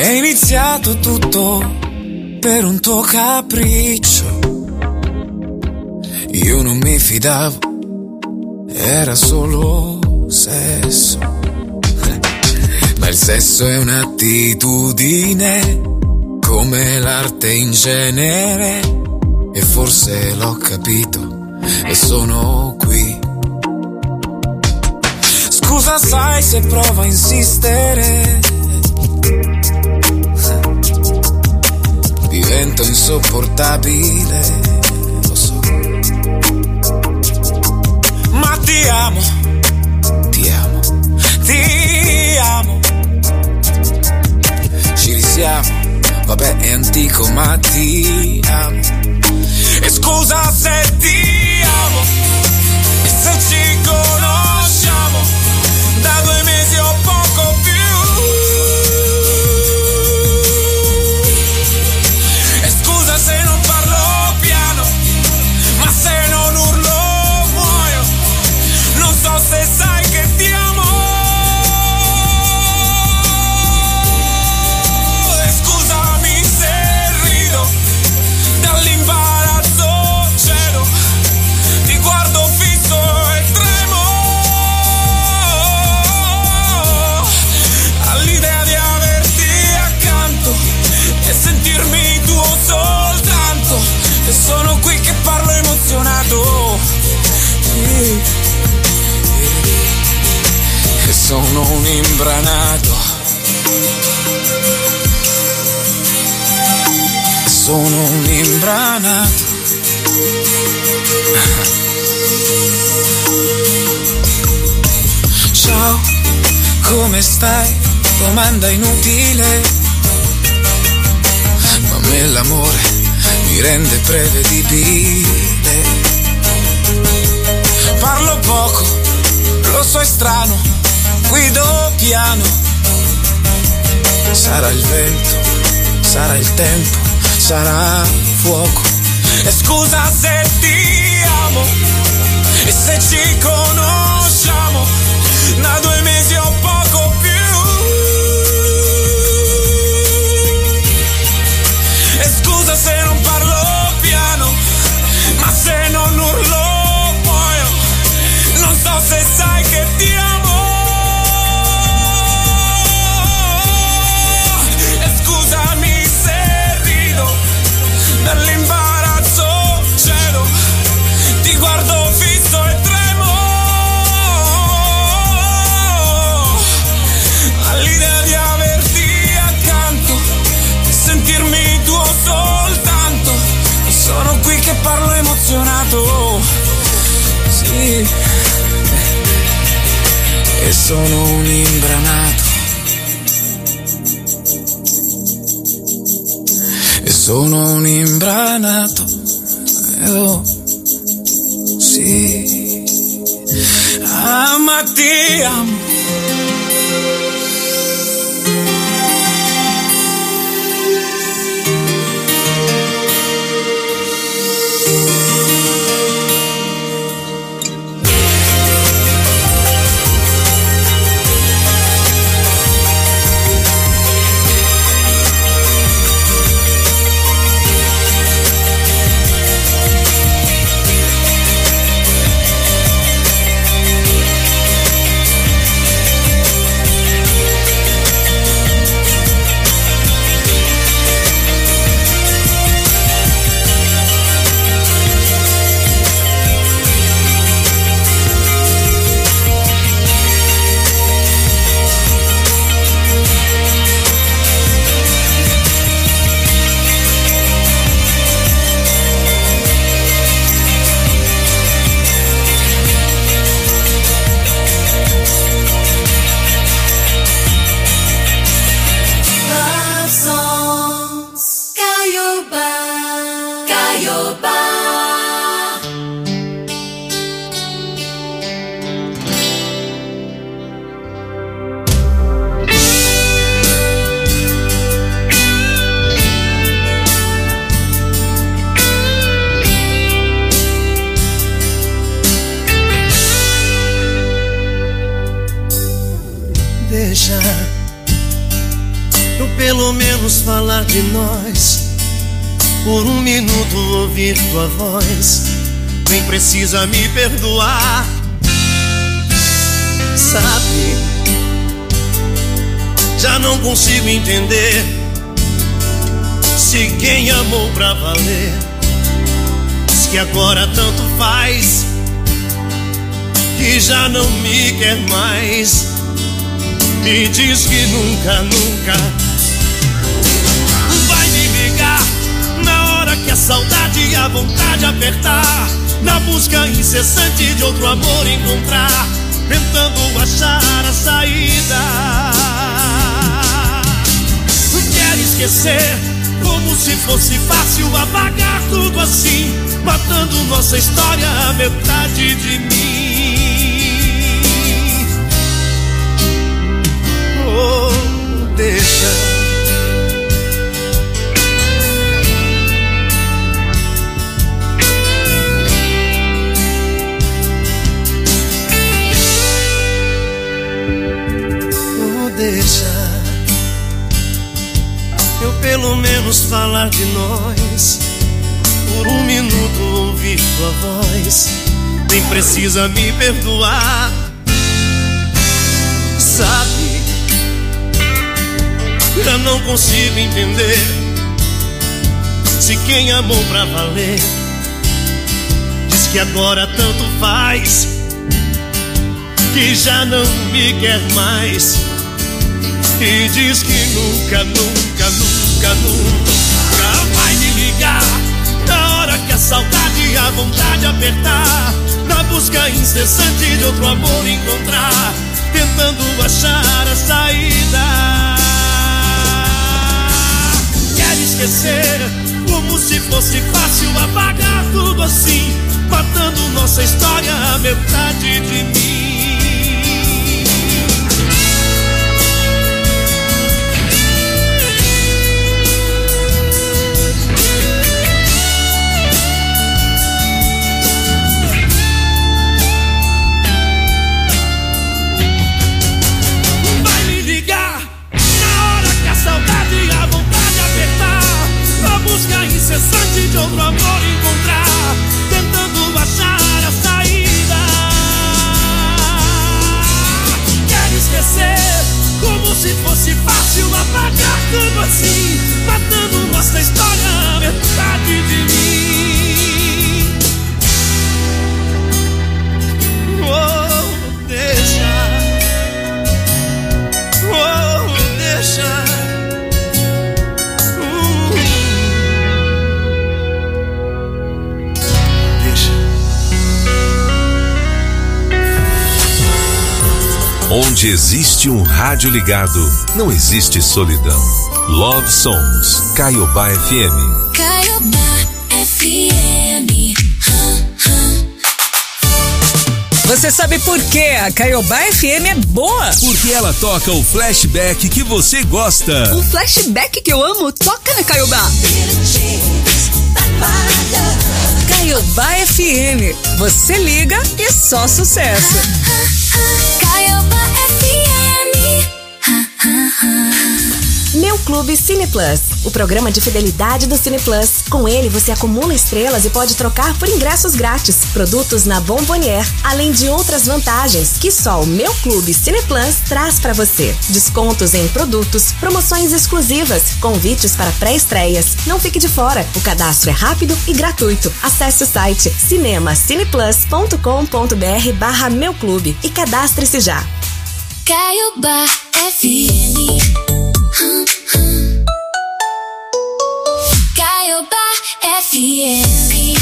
È iniziato tutto per un tuo capriccio. Io non mi fidavo, era solo sesso. Ma il sesso è un'attitudine, come l'arte in genere. E forse l'ho capito e sono qui. Scusa, sai se provo a insistere, divento insopportabile, lo so. Ma ti amo, ti amo, ti amo. Ci risiamo, vabbè è antico ma ti amo. E scusa se ti amo, e se ci conosciamo da 2 mesi o poco più. E scusa se non parlo piano, ma se non urlo muoio. Non so se sai che ti amo. E scusami se rido, dall'imbarazzo cedo, ti guardo fisso e tremo all'idea di averti accanto e sentirmi tuo soltanto. E sono qui che parlo emozionato, e sono un imbranato, sono un imbranato. Ciao, come stai? Domanda inutile, ma a me l'amore mi rende prevedibile. Parlo poco, lo so è strano, guido piano. Sarà il vento, sarà il tempo, sarà fuoco. E scusa se ti amo, e se ci conosciamo da 2 mesi o poco più. E scusa se non parlo piano, ma se non urlo muoio. Non so se sai che ti amo. E scusami se rido, dall'imbarazzo cedo, ti guardo fisso e tremo all'idea di averti accanto e sentirmi tuo soltanto. E sono qui che parlo emozionato, sì, e sono un imbranato, e sono un imbranato, oh, sì, ma ti amo. Eu pelo menos falar de nós, por um minuto ouvir tua voz. Nem precisa me perdoar, sabe? Já não consigo entender se quem amou pra valer diz que agora tanto faz, que já não me quer mais, e diz que nunca, nunca vai me ligar na hora que a saudade e a vontade apertar, na busca incessante de outro amor encontrar, tentando achar a saída. Quero esquecer, como se fosse fácil apagar tudo assim, matando nossa história, a metade de mim. Oh, deixa. Oh, deixa eu pelo menos falar de nós, por um minuto ouvir tua voz. Nem precisa me perdoar, sabe? Eu não consigo entender se quem amou pra valer diz que agora tanto faz, que já não me quer mais, e diz que nunca, nunca, nunca, nunca vai me ligar na hora que a saudade e a vontade apertar, na busca incessante de outro amor encontrar, tentando achar a saída. Quero esquecer, como se fosse fácil apagar tudo assim, matando nossa história, a metade de mim. Busca incessante de outro amor encontrar, tentando achar a saída. Quero esquecer, como se fosse fácil apagar tudo assim, matando nossa história, metade de mim. Oh, deixa. Oh, deixa. Onde existe um rádio ligado, não existe solidão. Love Songs, Caiobá FM. Caiobá FM. Você sabe por que a Caiobá FM é boa? Porque ela toca o flashback que você gosta. Um flashback que eu amo toca na Caiobá. Caiobá FM. Você liga e só sucesso. Caiobá FM. Meu Clube Cine Plus, o programa de fidelidade do Cine Plus. Com ele você acumula estrelas e pode trocar por ingressos grátis, produtos na Bombonier, além de outras vantagens que só o Meu Clube Cine Plus traz para você. Descontos em produtos, promoções exclusivas, convites para pré-estreias. Não fique de fora, o cadastro é rápido e gratuito. Acesse o site cinemacineplus.com.br/Meu Clube e cadastre-se já. Caiobá FM. Caiobá FM.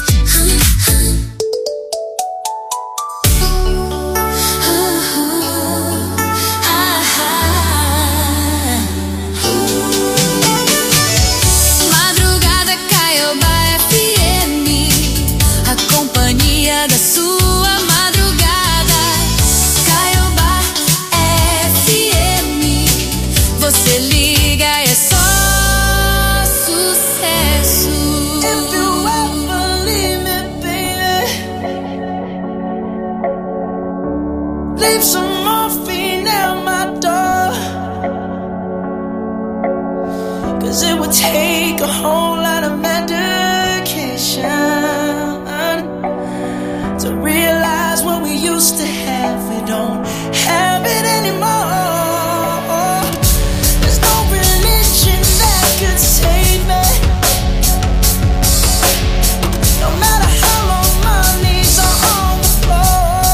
Madrugada Caiobá FM, a companhia da sua madrugada. Caiobá FM, você liga, é só sucesso. take a whole lot of medication to realize what we used to have, we don't have it anymore. There's no religion that could save me. No matter how long my knees are on the floor.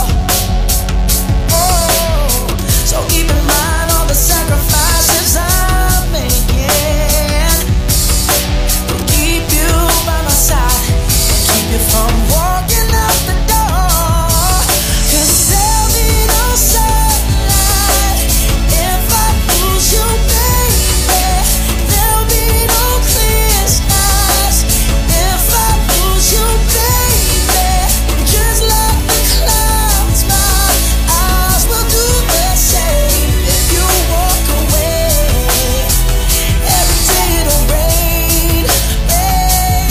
Oh, so keep in mind all the sacrifices I'm making to keep you by my side and keep you from walking out the door. 'Cause there'll be no sunlight if I lose you, baby. There'll be no clear skies if I lose you, baby. Just like the clouds, my eyes will do the same if you walk away. Every day it'll rain, rain,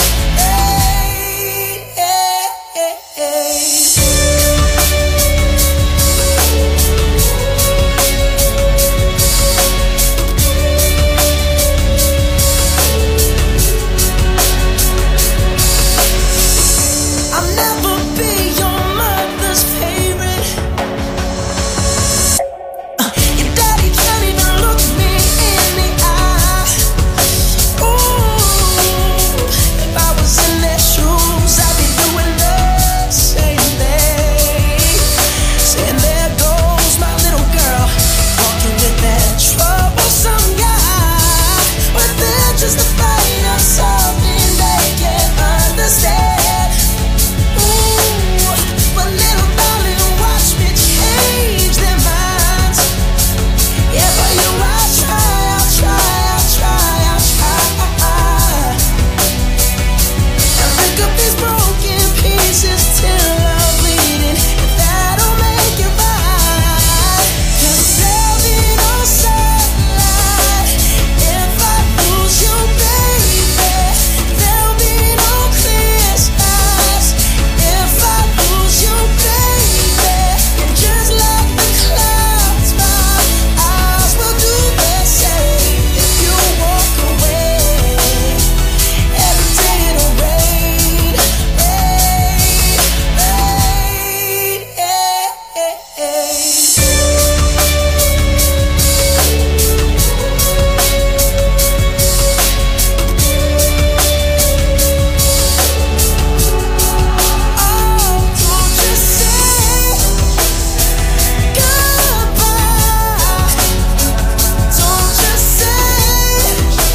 rain, I'll never be your mother's favorite. Your daddy can't even look me in the eye. Ooh, if I was in their shoes, I'd be doing the same thing. Saying there goes my little girl, walking with that troublesome guy. But they're just afraid of something they can't understand. Ooh, but little darling, watch me change their minds. Yeah, for you I'll try, I'll try, I'll try, I'll try. And pick up these broken pieces till I'm bleeding. If that'll make it right. 'Cause there'll be no sunlight if I lose you, baby. There'll be no clear skies if I lose you, baby. And just like the clouds, my eyes will do the same if you walk away. Every day it'll rain, rain, rain, Oh, don't you say goodbye. Don't you say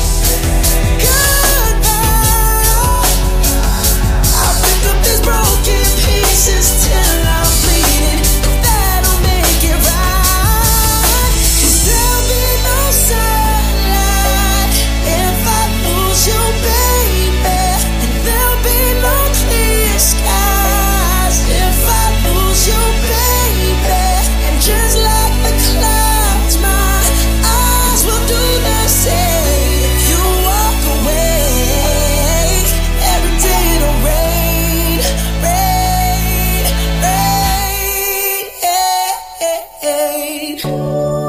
goodbye. I'll pick up these broken pieces till I'm bleeding. If that'll make it right. 'Cause there'll be no sunlight if I lose you, baby. And there'll be no clear skies if I lose you, baby. And just like the clouds, my eyes will do the same if you walk away. Every day it'll rain, rain, rain.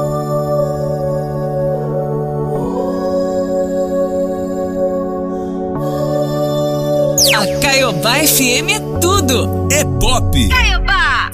A Caiobá FM é tudo. É pop. Caiobá!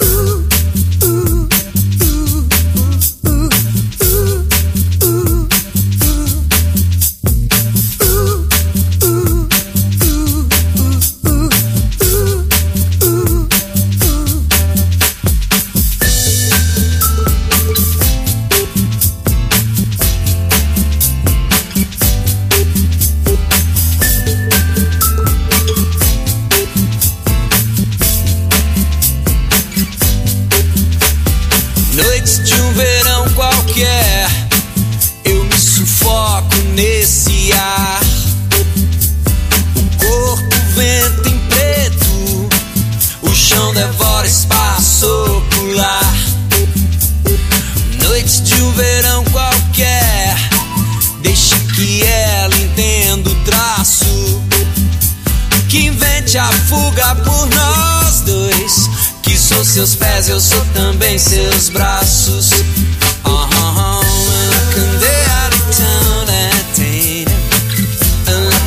Noites de um verão qualquer, eu me sufoco nesse ar. O corpo venta em preto, o chão devora espaço ocular. Noites de um verão qualquer, deixa que ela entenda o traço, que invente a fuga por nós dois. Que sou seus pés, eu sou também seus braços. I can be out of town and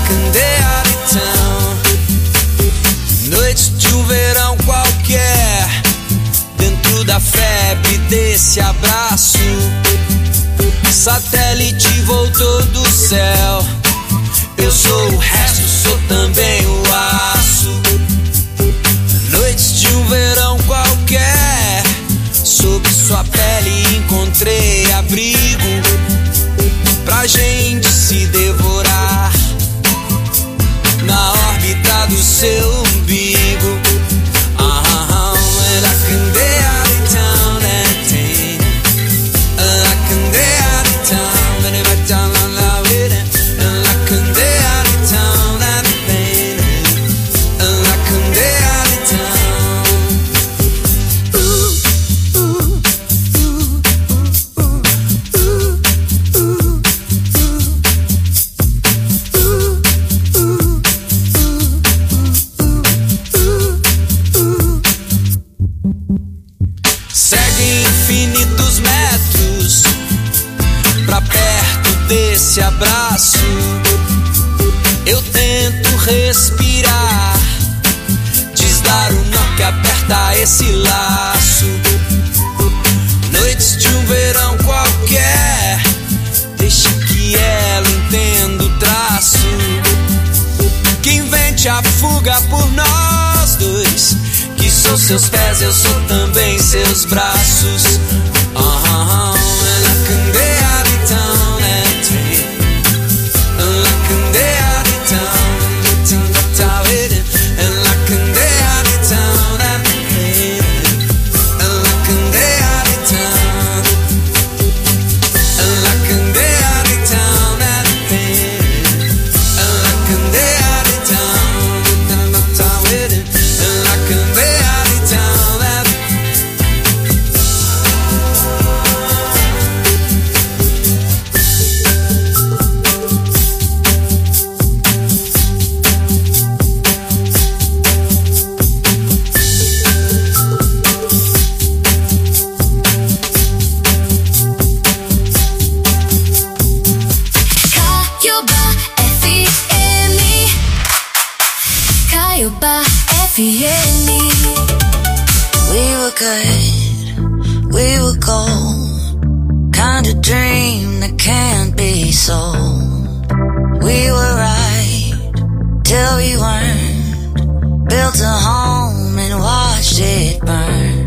satélite voltou do céu. Eu sou o resto, sou também o aço. Noites de um verão qualquer, sob sua pele encontrei abrigo pra gente se devorar na órbita do seu umbigo. And I can day out of town and ten. I can day out of town and if I don't allow it. And I can day out of town and ten. And I can day out of town. Ooh, ooh, ooh, ooh, segue infinitos metros pra perto desse abraço. Eu tento respirar, desdar o nó que aperta esse laço. Noites de um verão qualquer, deixe que ela entenda o traço. Que invente a fuga por nós dois, que sou seus pés, eu sou também seus braços. And I can day out of town and ten. And I can day out of town and ten. That's how it is. And I can day out of town and ten. And I can day out of town. And I can day out of town and ten. And I can day out of town and that's how it is. And I can day out of town and Caiobá FM. We were good, we were gold, kind of dream that can't be sold. We were right till we weren't, built a home and watched it burn.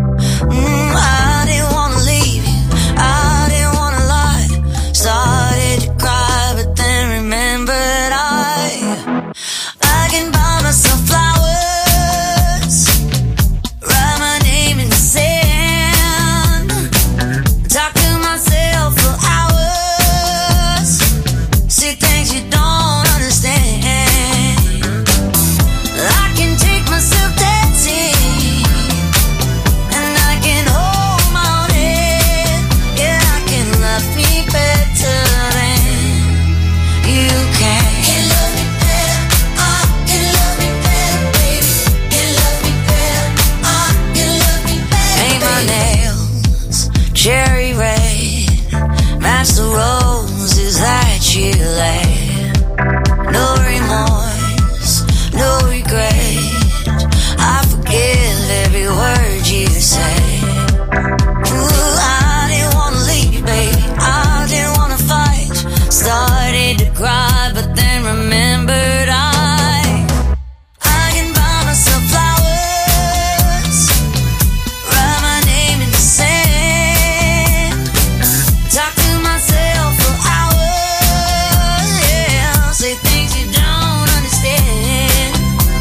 I didn't wanna leave you, I didn't wanna lie. Started to cry but then remembered I can buy myself flowers, write my name in the sand, talk to myself for hours, see things you don't understand. I can take myself dancing, and I can hold my own head. Yeah, I can love me better than you can. Can love me better, can love me better, baby. Can love me better, can love me better. Paint my nails cherry red, match the roses that you laid. No remorse, no regret, I forgive every word you say. Ooh, I didn't wanna leave you, baby, I didn't wanna fight. Started to cry but then remembered I can buy myself flowers, write my name in the sand, talk to myself for hours, yeah, say things you don't understand.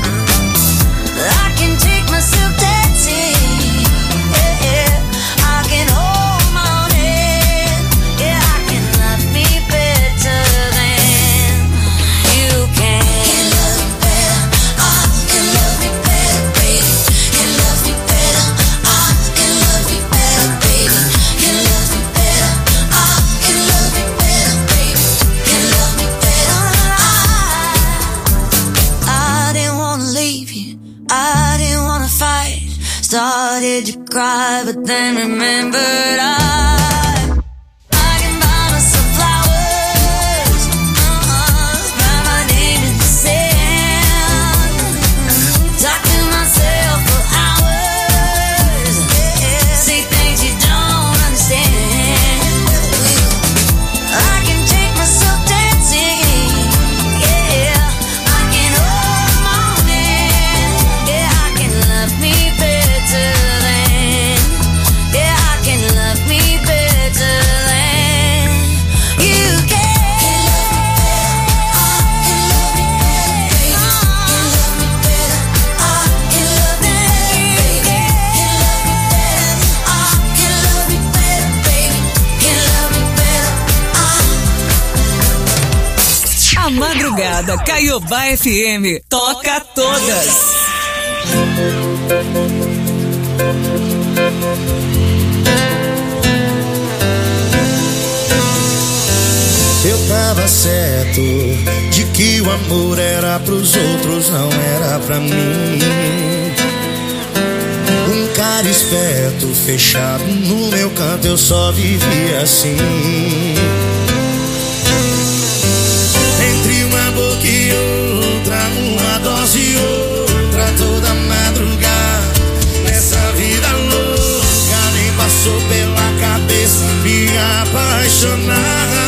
I can take myself dancing, yeah, I can hold my own head, yeah, I can love me better than you can. Can love me better, can love me better, baby. Can love me better, can love me better, baby. Can love me better, can love me better, baby. Can love me better. I didn't wanna leave you, I didn't wanna fight. Started to cry but then remembered I can buy myself flowers, write my name in the sand, talk to myself for hours, say things you don't understand. Na madrugada, Caiobá FM. Toca todas. Eu tava certo de que o amor era pros outros, não era pra mim. Um cara esperto, fechado no meu canto, eu só vivia assim. Entre uma boca e outra, uma dose e outra, toda madrugada. Nessa vida louca, nem passou pela cabeça me apaixonar.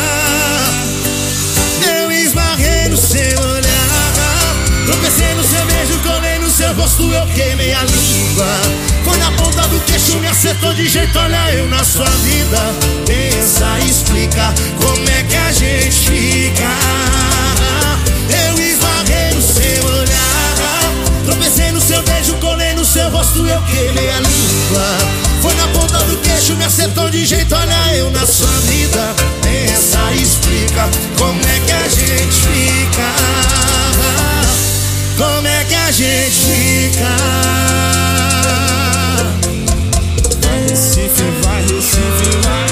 No seu olhar, tropecei no seu beijo, colei no seu rosto, eu queimei a língua. Foi na ponta do queixo, me acertou de jeito, olha eu na sua vida. Pensa, explica como é que a gente fica. Eu esbarrei no seu olhar, tropecei no seu beijo, colei no seu rosto, eu queimei a língua. Foi na ponta do queixo, me acertou de jeito, olha eu na sua vida. Pensa, explica como é que a gente fica. Como é que a gente fica. Vai Recife, vai.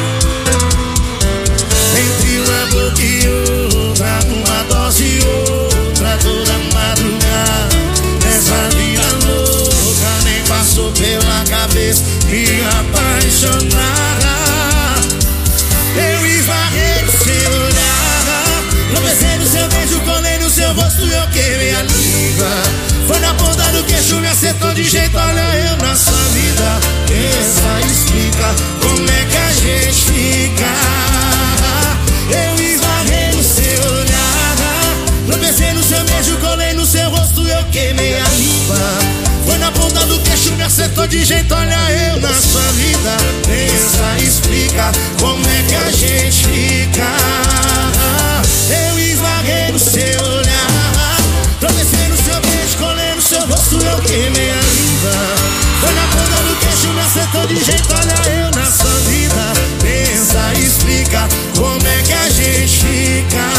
Entre uma boca e outra, uma dose e outra, toda madrugada. Nessa vida louca, nem passou pela cabeça me apaixonar. Eu esbarrei no seu olhar, tropecei no seu beijo, colei no seu rosto, eu queimei a língua. Foi na ponta do queixo, me acertou de jeito, olha eu na sua vida. Pensa, explica como é que a gente fica. Eu esbarrei no seu olhar, tropecei no seu beijo, colei no seu rosto, eu queimei a língua. Foi na ponta do queixo, me acertou de jeito, olha eu na sua vida. Pensa, explica como é que a gente fica. Eu esbarrei no seu olhar, tropecei no seu beijo, colei no seu rosto, eu queimei a língua. Foi na ponta do queixo, me acertou de jeito, olha eu na sua vida. Pensa, explica como é que a gente fica.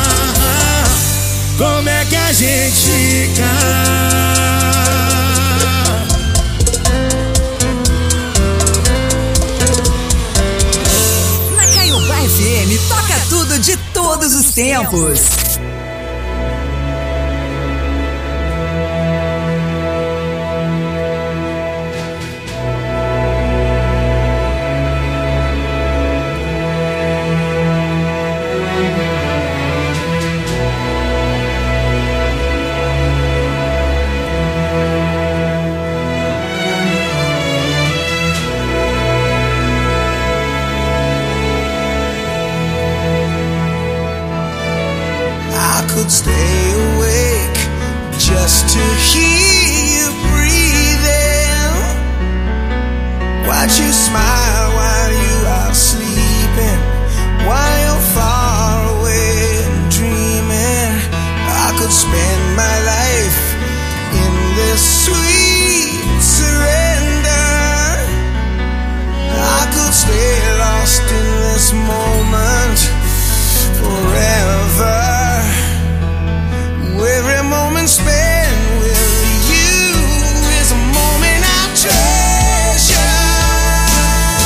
Como é que a gente fica. FM toca tudo de todos os tempos. Stay awake just to hear you breathing. Watch you smile while you are sleeping, while you're far away and dreaming. I could spend my life in this sweet surrender. I could stay lost in this moment forever. Every moment spent with you is a moment I treasure.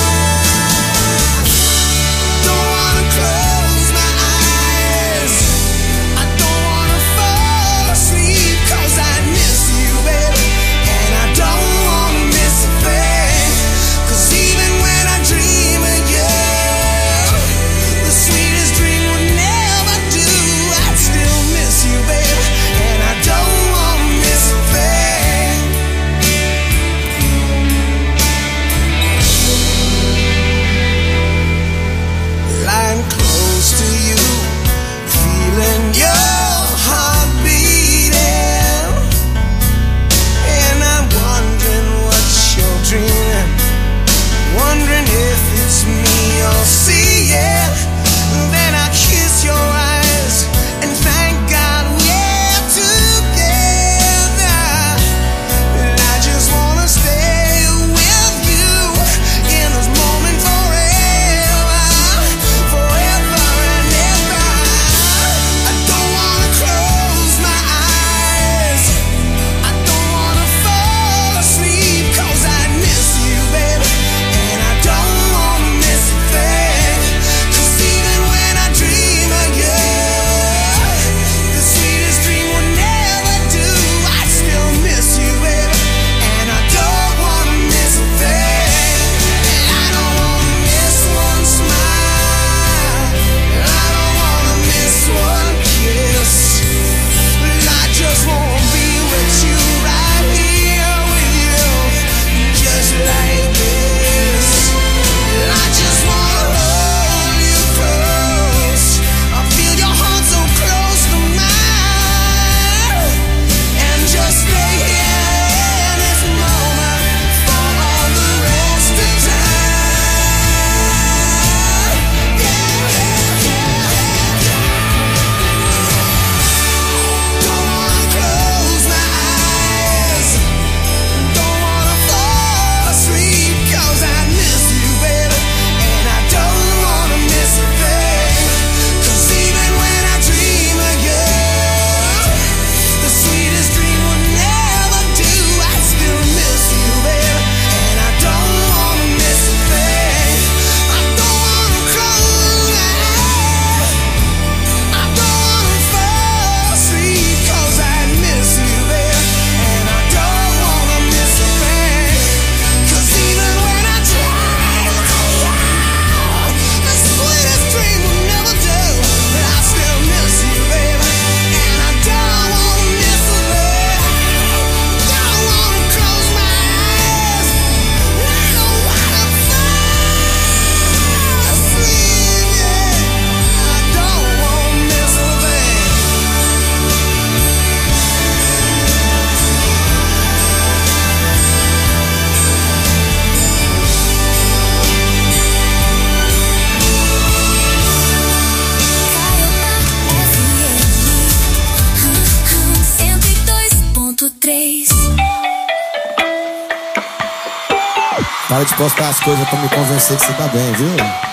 Para de postar as coisas pra me convencer que você tá bem, viu?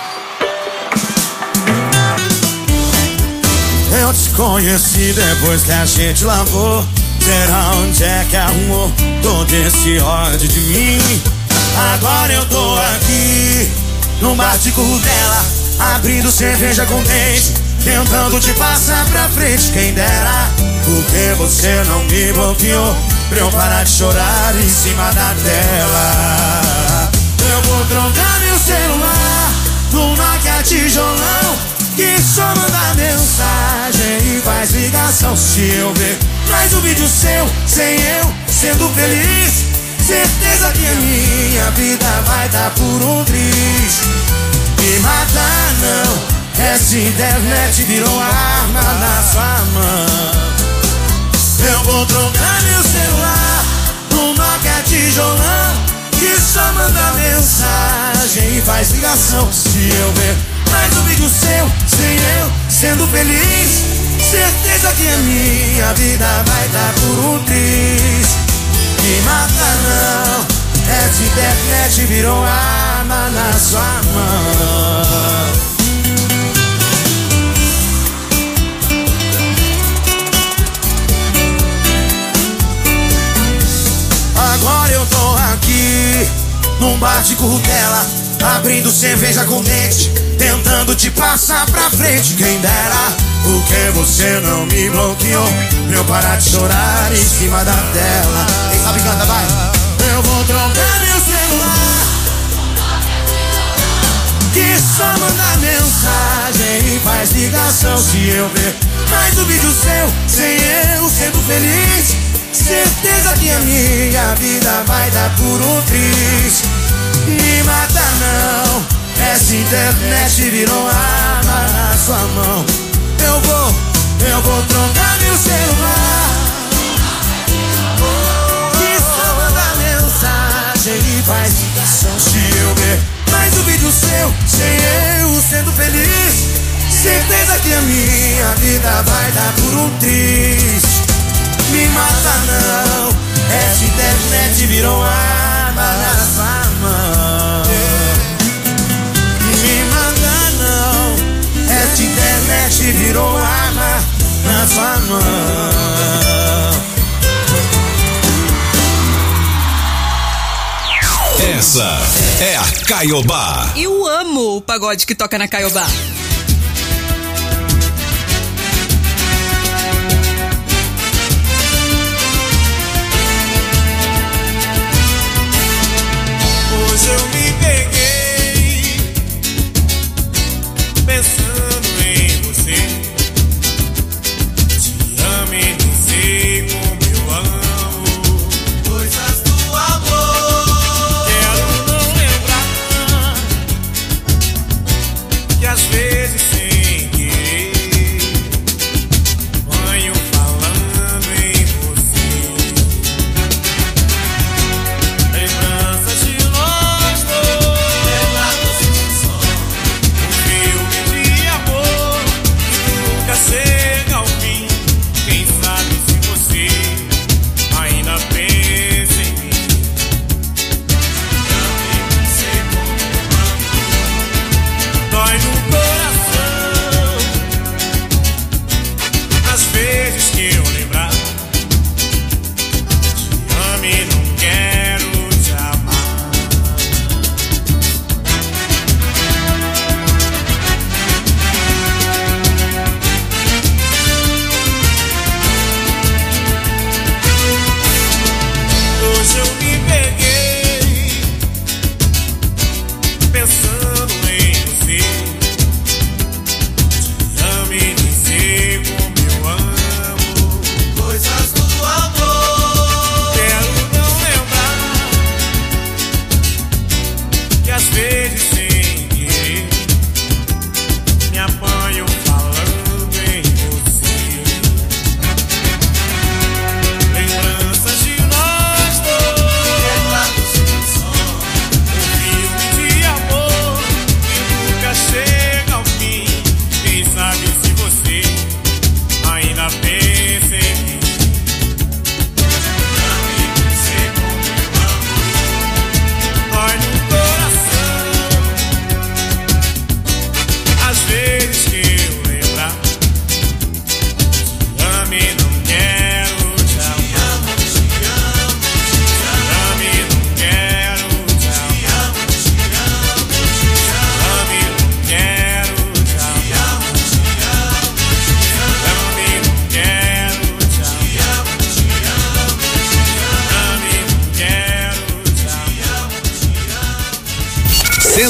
Eu te conheci depois que a gente lavou. Será onde é que arrumou todo esse ódio de mim? Agora eu tô aqui no bar de Curvela, abrindo cerveja com dente, tentando te passar pra frente. Quem dera, porque você não me bloqueou pra eu parar de chorar em cima da tela. Eu vou trocar meu celular no Nokia tijolão, que só manda mensagem e faz ligação. Se eu ver mais um vídeo seu, sem eu sendo feliz, certeza que a minha vida vai dar por um triz. Me matar não, essa internet virou arma na sua mão. Eu vou trocar meu celular no Nokia tijolão, que só manda mensagem e faz ligação. Se eu ver mais um vídeo seu, sem eu sendo feliz, certeza que a minha vida vai dar por um triz. Me mata não, essa internet virou arma na sua mão. Agora eu tô aqui num bar de Curvela, abrindo cerveja com dente, tentando te passar pra frente. Quem dera, porque você não me bloqueou pra eu parar de chorar em cima da tela. Quem sabe canta, vai. Eu vou trocar meu celular, que só manda mensagem e faz ligação. Se eu ver mais um vídeo seu, sem eu sendo feliz, certeza que a minha vida vai dar por um triz. Me mata não, essa internet virou arma na sua mão. Eu vou trocar meu celular, que só manda mensagem e faz ligação. Se eu ver mais um vídeo seu, sem eu sendo feliz, certeza que a minha vida vai dar por um triz. Me mata não, essa internet virou arma na sua mão. Me mata não, essa internet virou arma na sua mão. Essa é a Caiobá. Eu amo o pagode que toca na Caiobá. Hoje eu me peguei pensando em você. Te amenizei como eu amo coisas do amor. Quero não lembrar que às vezes sem querer venho falando em você. Lembranças de nós dois, um filme de amor que nunca chega ao fim. Quem sabe se você ainda pensa em mim. Também sei como amo. Dói no coração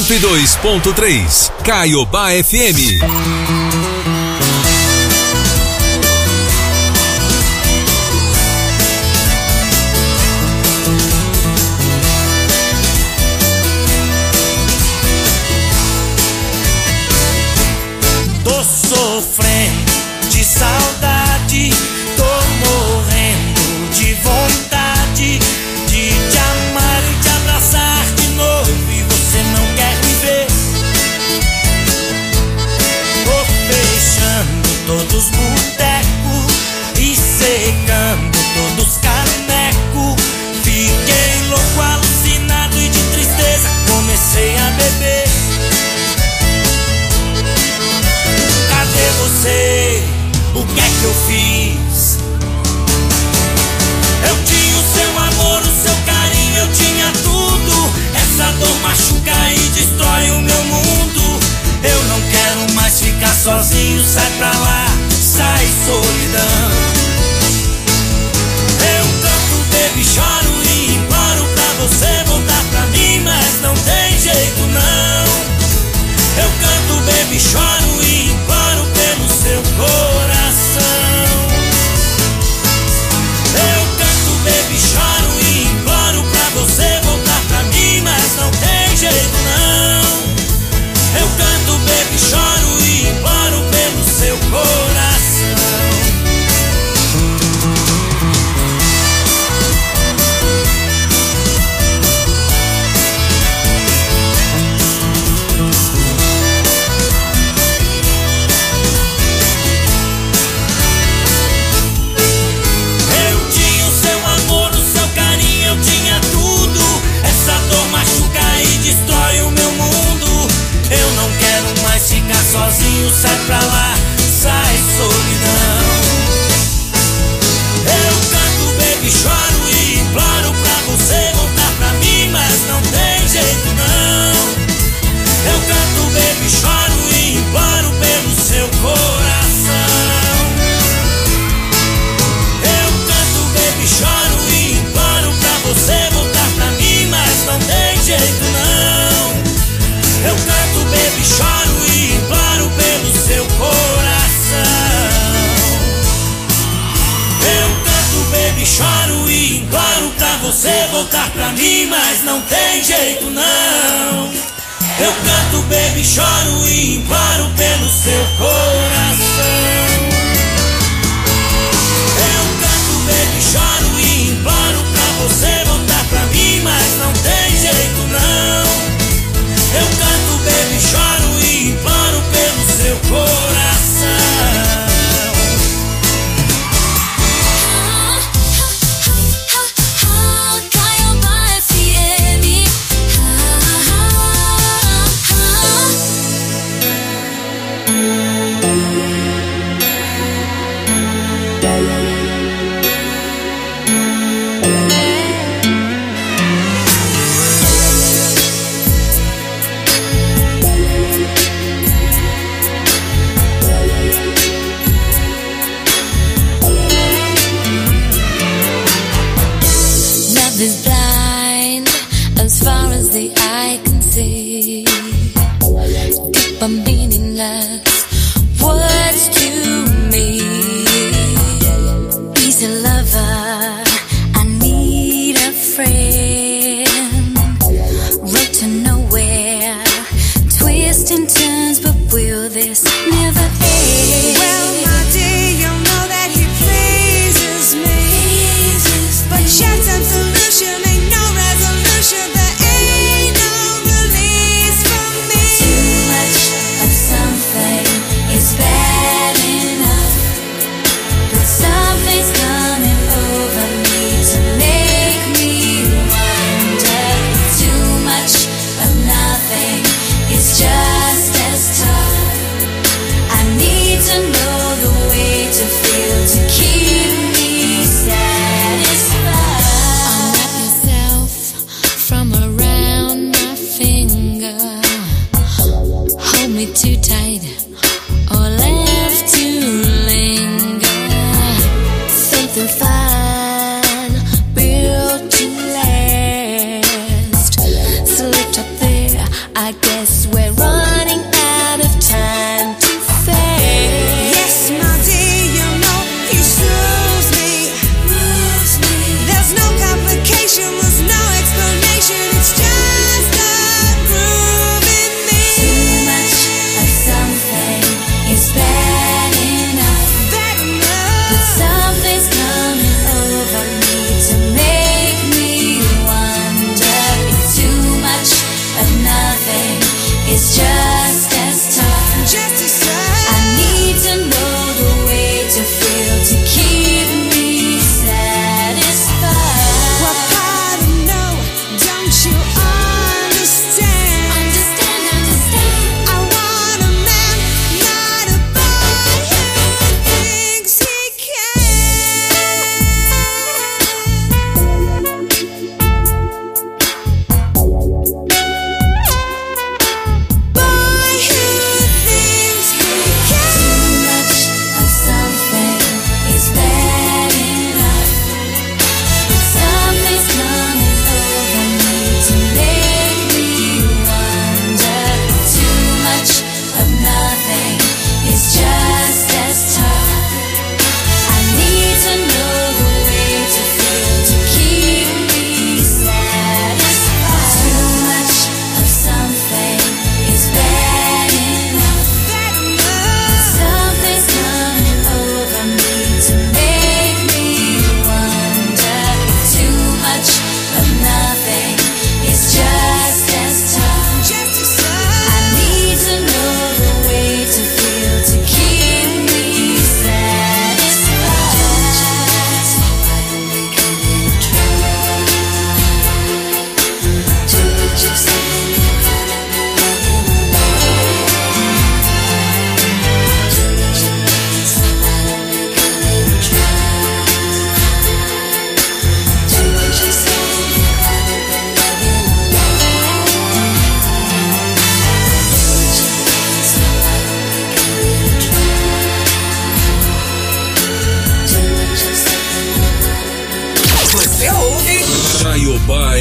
102.3 Caiobá FM. Tô sofrendo de saudade, tô morrendo de vontade de te amar e te abraçar de novo, e você não quer me ver. Tô fechando todos os botecos e secando todos os canecos. Fiquei louco, alucinado e de tristeza comecei a beber. Cadê você? O que é que eu fiz? Eu tinha o seu amor, o seu carinho, eu tinha tudo. Essa dor machuca e destrói o meu mundo. Eu não quero mais ficar sozinho, sai pra lá, sai solidão. Eu canto, baby, choro e imploro pra você voltar pra mim, mas não tem jeito não. Eu canto, baby, choro e imploro pelo seu coração. Eu canto, baby, choro e imploro pra você voltar pra mim, mas não tem jeito não. Eu canto, baby, choro e imploro pelo seu coração. Sozinho, sai pra lá, sai solidão. Eu canto, baby, choro e imploro pra você voltar pra mim, mas não tem jeito não. Eu canto, baby, choro e imploro pelo seu coração. Eu canto, baby, choro e imploro pra você voltar pra mim, mas não tem jeito não. Eu canto, baby, choro e imploro pelo seu coração. Eu canto, baby, choro e imploro pra você voltar pra mim, mas não tem jeito não. Eu canto, baby, choro e imploro pelo seu coração. Eu canto, baby, choro e imploro pra você voltar pra mim, mas não tem jeito não. Eu canto, baby, choro e imploro pelo seu coração. Caiobá FM. Love is blind as far as the eye can see. Deep and meaningless words to me. Easy lover, I need a friend. Road to nowhere, twists and turns, but will this never end? Well, my dear, you know that he pleases me, but chance and solution ain't no resolution. There ain't no release from me. Too much of something is bad enough, but something's coming over me to make me wonder. Too much of nothing is just as tough. I need to know the way to feel to keep me satisfied. Unwrap yourself from around my finger. Hold me too tight or let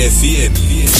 FM.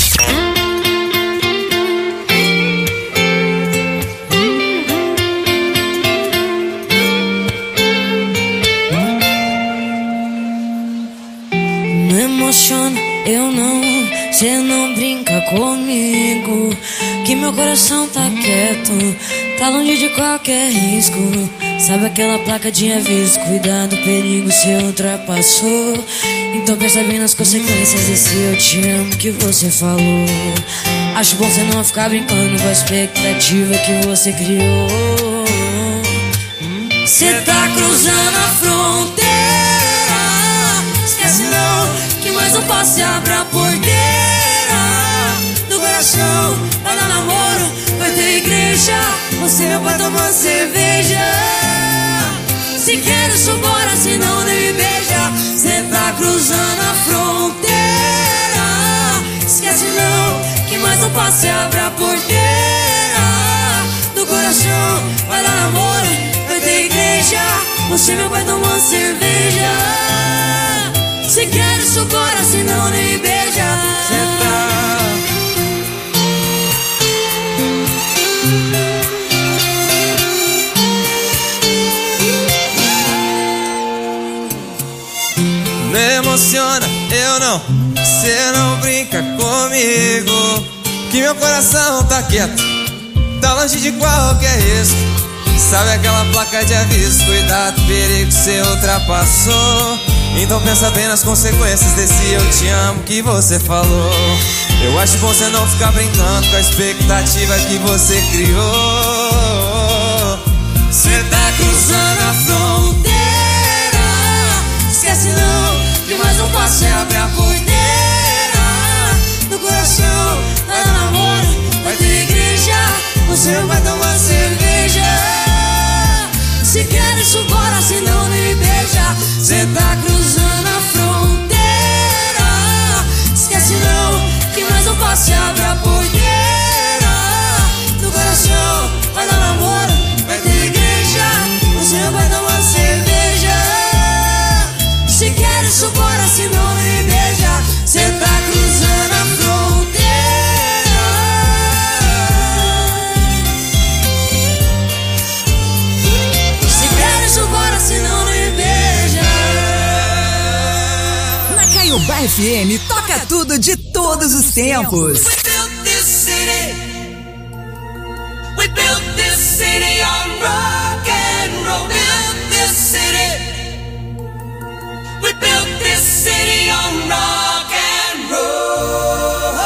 Não emociona, eu não. Cê não brinca comigo, que meu coração tá quieto, tá longe de qualquer risco. Sabe aquela placa de aviso, cuidado, perigo, cê ultrapassou. Então pensa bem nas consequências desse eu te amo que você falou. Acho bom cê não ficar brincando com a expectativa que você criou. Cê tá cruzando a fronteira, esquece não, que mais um passo e abre a porteira do coração. Vai dar namoro, vai ter igreja, você meu pai tomando cerveja. Se quer isso bora, se não nem me beija. Cê tá cruzando a fronteira, esquece não, que mais um passo e abre a porteira do coração. Vai dar namoro, vai ter igreja, você meu pai tomando cerveja. Se quer isso bora, se não nem me beija. Cê tá não emociona, eu não. Cê não brinca comigo, que meu coração tá quieto, tá longe de qualquer risco. Sabe aquela placa de aviso, cuidado, perigo, cê ultrapassou. Então pensa bem nas consequências desse eu te amo que você falou. Eu acho bom cê não ficar brincando com a expectativa que você criou. Cê tá cruzando a fronteira, esquece não, que mais um passo e abre a porteira do coração. Vai dar namoro, vai ter igreja, você vai tomar cerveja. Se quer isso bora, se não nem me beija. Cê tá cruzando a fronteira, esquece não, que mais um passo e abre a porteira do coração. Vai dar namoro, vai ter igreja, você vai tomar cerveja. Se quer isso bora, se não nem me beija. Cê tá cruzando a fronteira. Se quer isso bora, se não nem me beija. Na Caiobá FM toca tudo de todos os tempos. We built this city on rock and roll. Built this city. We built this city on rock and roll.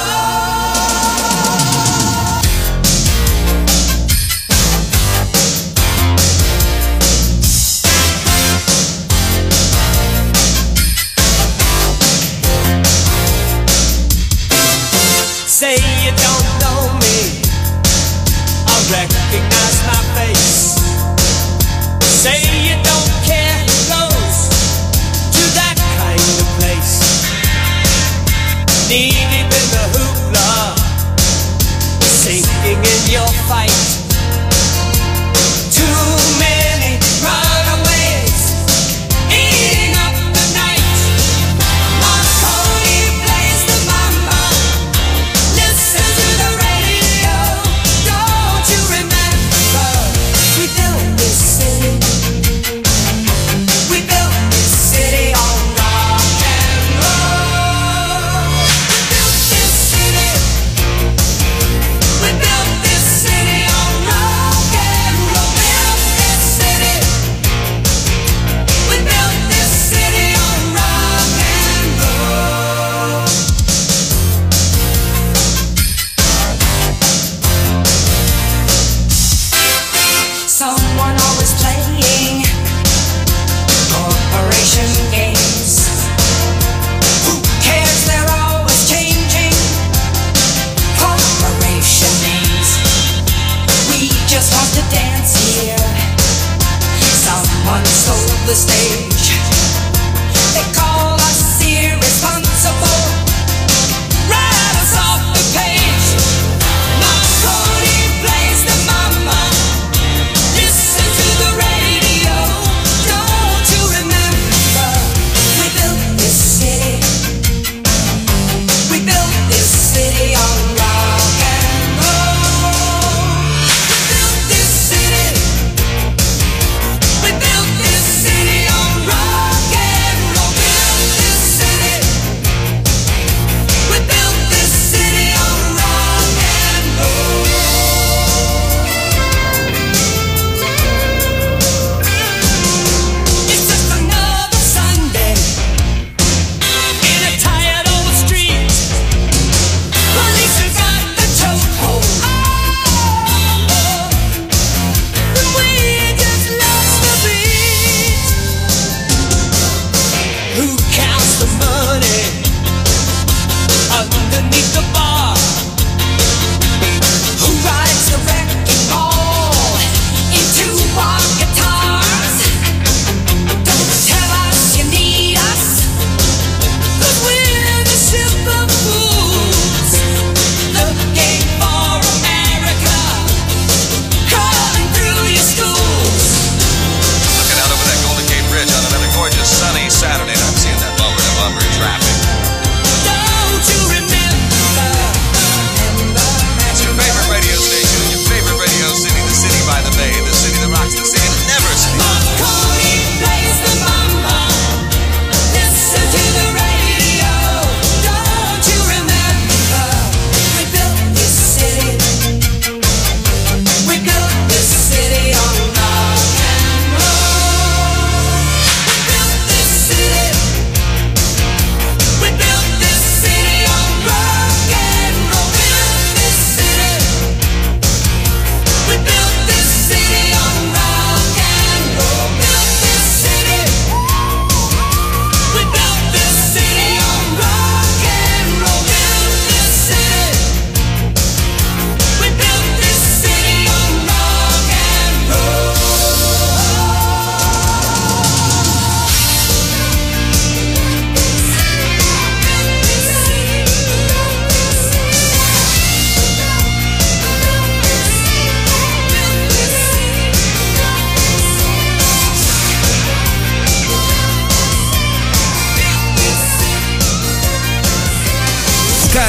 Say you don't know me, I recognize my face. Say you don't care who goes to that kind of place. Knee deep in the hoopla, sinking in your fight. Too many runaways eating up the night. Marconi plays the mama. Listen to the radio. Don't you remember? We built this city. We built this city on rock and roll. We built this city. We built this city on rock and roll. Built this city. We built this city on rock and roll. Someone always playing corporation games. Who cares? They're always changing corporation names. We just want to dance here. Someone stole the stage. They call us irresponsible. Write us off the page. Marconi plays the mama. Listen to the radio. Don't you remember? We built this city. We built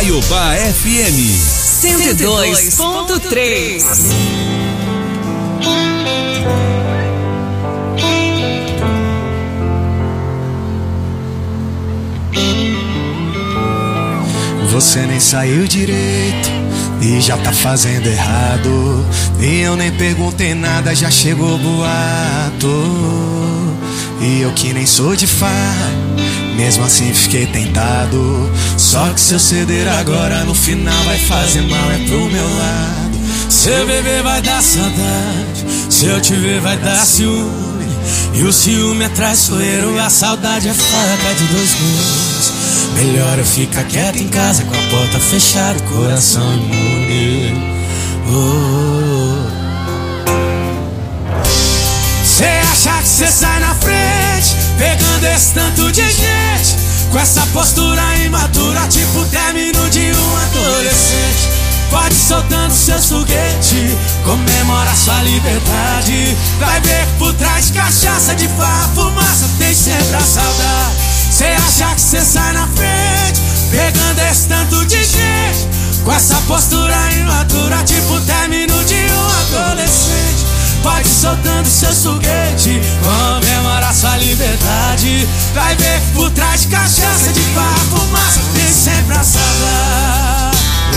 Caiobá FM 102.3. Você nem saiu direito e já tá fazendo errado. E eu nem perguntei nada, já chegou boato. E eu que nem sou de farra, mesmo assim fiquei tentado. Só que se eu ceder agora, no final vai fazer mal, é pro meu lado. Se eu beber vai dar saudade, se eu te ver vai dar ciúme. E o ciúme é traiçoeiro, a saudade é faca de dois gumes. Melhor eu ficar quieto em casa, com a porta fechada, o coração imune. Cê acha que cê sai na frente, pegando esse tanto de gente, com essa postura imatura, tipo término de um adolescente. Pode ir soltando seus foguetes, comemora sua liberdade. Vai ver que por trás de cachaça, de farra, fumaça, tem sempre a saudade. Cê acha que cê sai na frente, pegando esse tanto de gente, com essa postura imatura, tipo término de um adolescente. Pode ir soltando seus foguetes, comemora sua liberdade. Vai ver que por trás de cachaça, de farra, fumaça, tem sempre a saudade.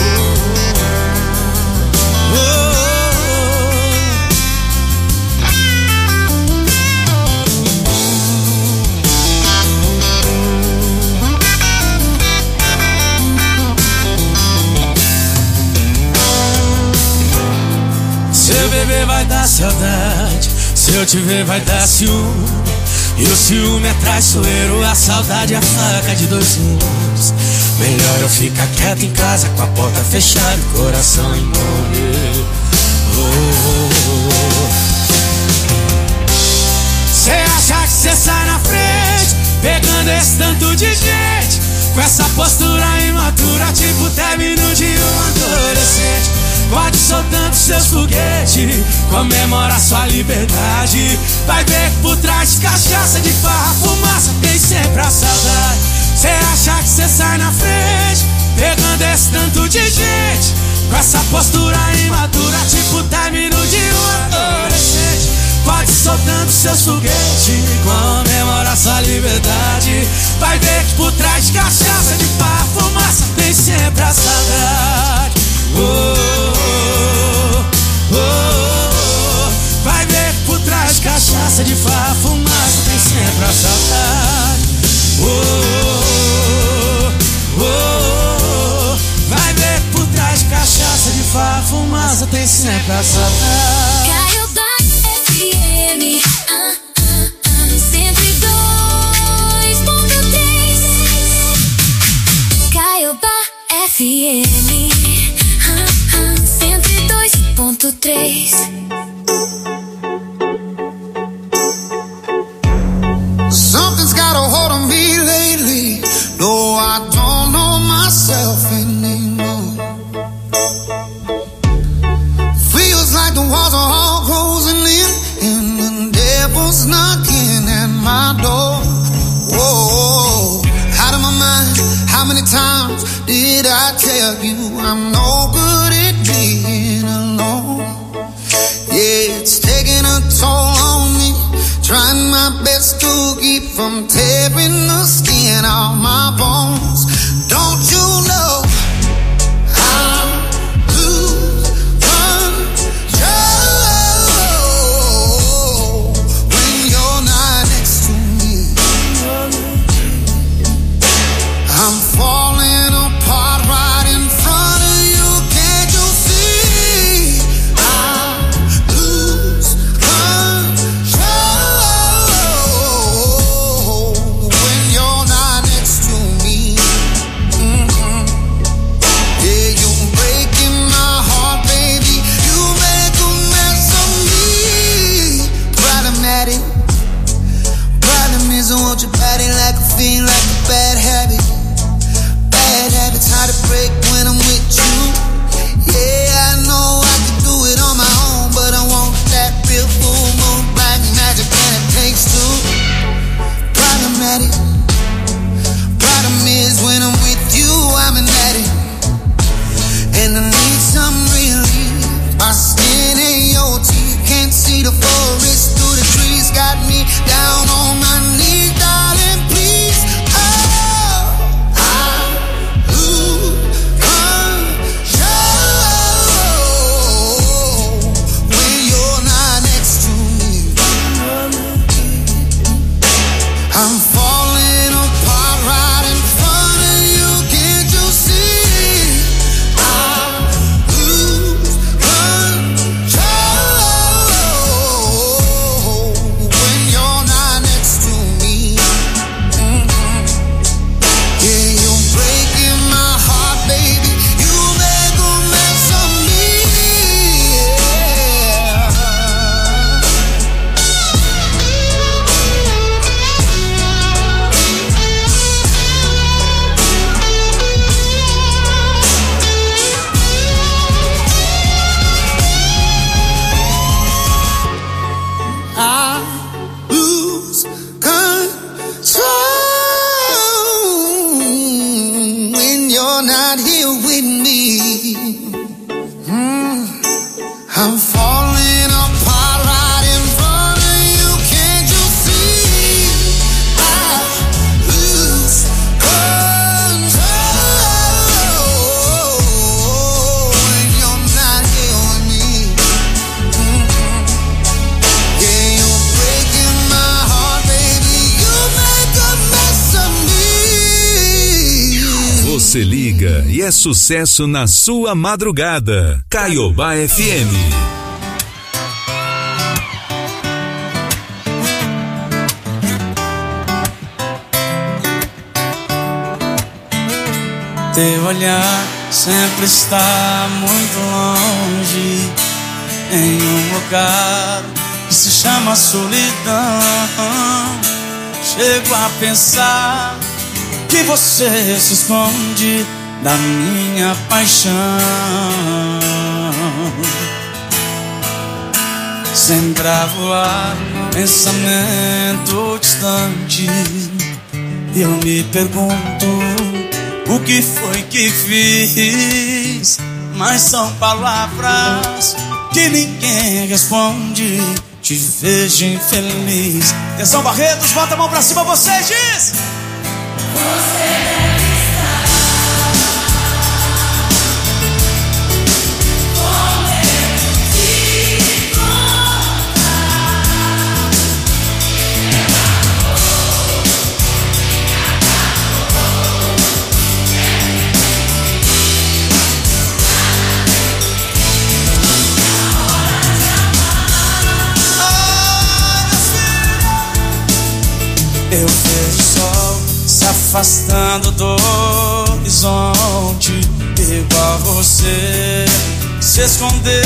Se eu beber vai dar saudade, se eu te ver vai dar ciúme. E o ciúme é traiçoeiro, a saudade é a faca de dois gumes. Melhor eu ficar quieto em casa, com a porta fechada, o coração imune. Cê acha que cê sai na frente, pegando esse tanto de gente, com essa postura imatura, tipo término de um adolescente. Pode ir soltando seus foguetes, comemora sua liberdade. Vai ver que por trás de cachaça, de farra, fumaça, tem sempre a saudade. Cê acha que cê sai na frente, pegando esse tanto de gente, com essa postura imatura, tipo término de um adolescente. Pode ir soltando seus foguetes, comemora sua liberdade. Vai ver que por trás de cachaça, de farra, fumaça, tem sempre a saudade. Vai ver que por trás de cachaça, de farra, fumaça, tem sempre a saudade. Vai ver que por trás de cachaça, de farra, fumaça, tem sempre a saudade. Caiobá FM 102.3. Caiobá FM 102.3. Something's got a hold on me lately. No, I don't know myself anymore. Feels like the walls are all closing in, and the devil's knocking at my door. Whoa, out of my mind. How many times did I tell you I'm no good at being alone? Yeah, it's taking a toll on me, trying my best to keep from tearing the skin off my bones. Don't you know I lose control when you're not next to me? I'm falling apart right in front of you. Can't you see? I lose control when you're not next to me. Yeah, you're breaking my heart, baby. You make a mess of me. Problematic. Problem is I want your body like a fiend, like a bad habit. Bad habits hard to break when I'm with you. Yeah, I know I can do it on my own, but I want that real full moon black magic, and it takes two. Problematic. Problem is when I'm with you, I'm an addict. Você liga e é sucesso na sua madrugada. Caiobá FM. Teu olhar sempre está muito longe, em um lugar que se chama solidão. Chego a pensar que você se esconde da minha paixão. Sempre a voar, pensamento distante, eu me pergunto o que foi que fiz. Mas são palavras que ninguém responde. Te vejo infeliz. Atenção, Barretos, bota a mão pra cima, você diz. Você deve estar com ele, te contar. Eu vejo o sol se afastando do horizonte, igual você se esconder.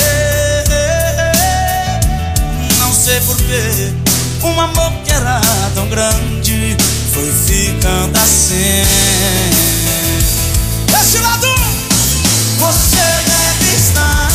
Não sei porquê, um amor que era tão grande foi ficando assim. Desse lado, você deve estar.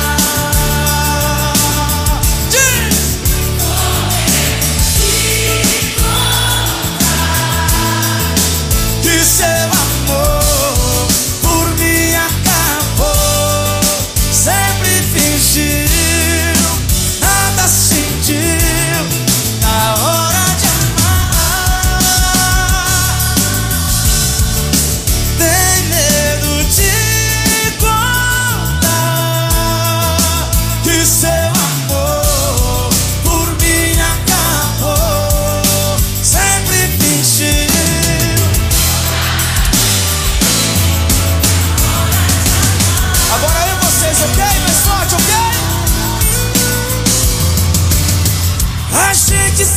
Que seu amor por mim acabou. Sempre fingiu, nada sentiu na hora de amar. Tem medo de contar que seu amor por mim acabou. Sempre fingiu. Agora eu e vocês, ok? Mais forte, ok? A gente